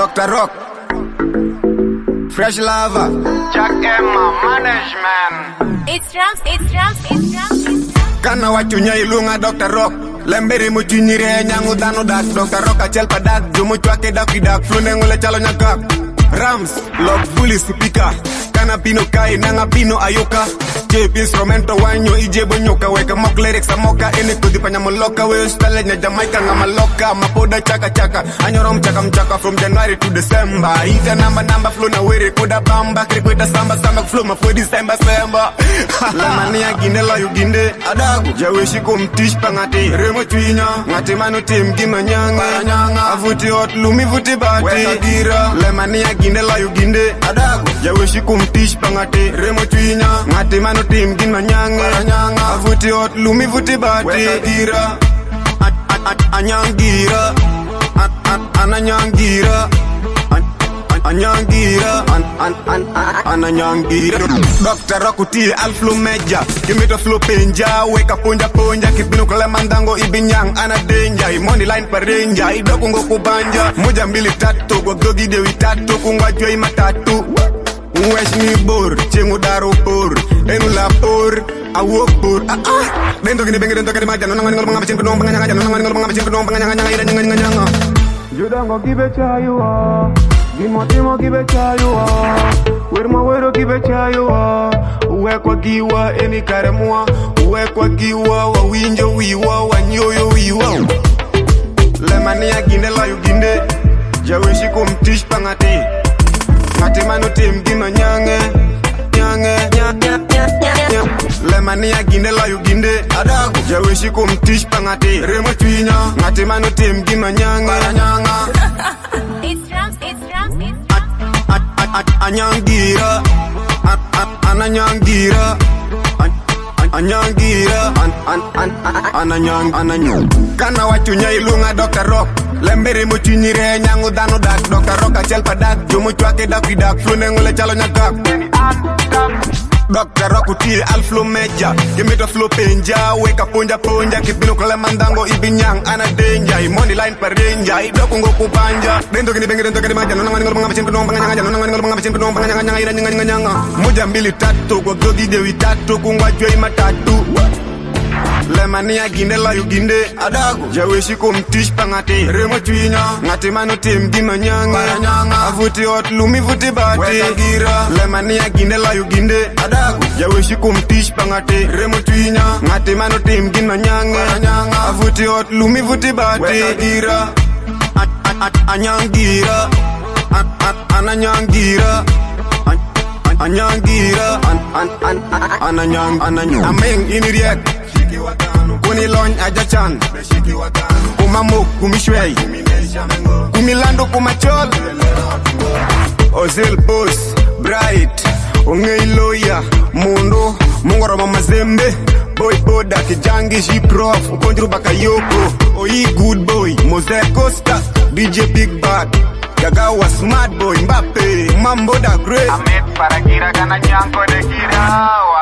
Dr. Rock, Fresh Lava, Jack Emma Management. It's drums. Kana wachunya ilunga Dr. Rock. Lemberi muchinyire nyangu dano dak. Dr. Rock achel padak, jumu chwake dakidak. Flune ngule chalo nyakak. Rams, lock fully speaker. Kana pino kai, nanga pino ayoka. Tape instrumento wanyo, ije bonyoka. Weka mock lyrics a moka, ene kudi panya moloka. We style nya Jamaica nga maloka. Mapoda chaka chaka, anyorom chaka mchaka. From January to December. Ita namba flow na were koda bamba. Krikweta samba flow ma for December. Lamani ya ginela yu ginde adagu. Jaweshi kumtish pangati. Remo tuinya, ngati manu tim gima nyanga. Avuti hot lumi vuti bati. Weka gira, lamani ya ginela yu ginde adagu. Jaweshi kumtish pangati. Remo tuinya, ngati manu tim gima nyanga. Avuti hot lumi vuti bati. Weka gira, anyangira, ananyangira. Anyangira, ananyangira. Dr. Rokuti alflu meja, kimito flu penja, weka ponja, kipino kule mandango ibinyang, ana denja, money line parenja, idoku ngoku banja, moja mbili tatu, gogogi dewi tatu, kungwa joi matatu. Wesh ni bor, chengu daro bor, enu la bor, awok bor, dento gini bengi dento kadi maja, nonang ngol mangabicin penong panganyang, nonang ngol mangabicin penong panganyang. Judango kibe chayuwa, Gimotimo kibe chayuwa, Wirma wero kibe chayuwa, Uwekwa giwa eni karemua, Uwekwa giwa wa winjo wiwa, Wanyoyo wiwa. Lemani ya ginde la yu ginde, Jaweshi kumtish pangati, Ngati manu tim gima nyange. Lemani ya ginde la yu ginde adagu. Jaweshi kumtish pangati. Remo tuinya, ngati manu tim gima nyanga. It's drums. Anyangira, ananyangira. Anyangira, ananyang. Kana wachunya ilunga Dr. Rock. Lemberi muchinyire nyangu dano dak. Dr. Rock achel padak, jumu chwake dakidak. Flune ngule chalo nyakak. Dr. Rock uti alflu meja, kimito flu penja, weka ponja, kipino kule mandango ibinyang, ana denja, money line parenja, idoku ngoku banja. Dento gini bengi dento kadi maja, nonang ngol mangabicin penong panganyang. Moja mbili tatu, gogogi dewi tatu, kungwa joi matatu. Lemani ya ginde la yu ginde adagu. Jaweshi kumtish pangati. Remo tuinya, ngati manu tim gima nyanga. Avuti hot lumi vuti bati. Weka gira, lemani ya ginde la yu ginde adagu. Jaweshi kumtish pangati. Remo tuinya, ngati manu tim gima nyanga. Avuti hot lumi vuti bati. Weka gira, anyangira, ananyangira. Anyangira, ananyang. Ameng iniriek. Kuni lony ajachan, kumamuk kumishwei, kumilando kumachol. Ozil boss, bright, ongei loya, mundo, mungoro mamazembe. Boy boda kijangi shiprof, ukonjuru bakayoko. Oi good boy, Mose Costa, DJ Big Bad. Gagawa smart boy, Mbappe, Mambo da great. Amit para gira kana nyanko de gira.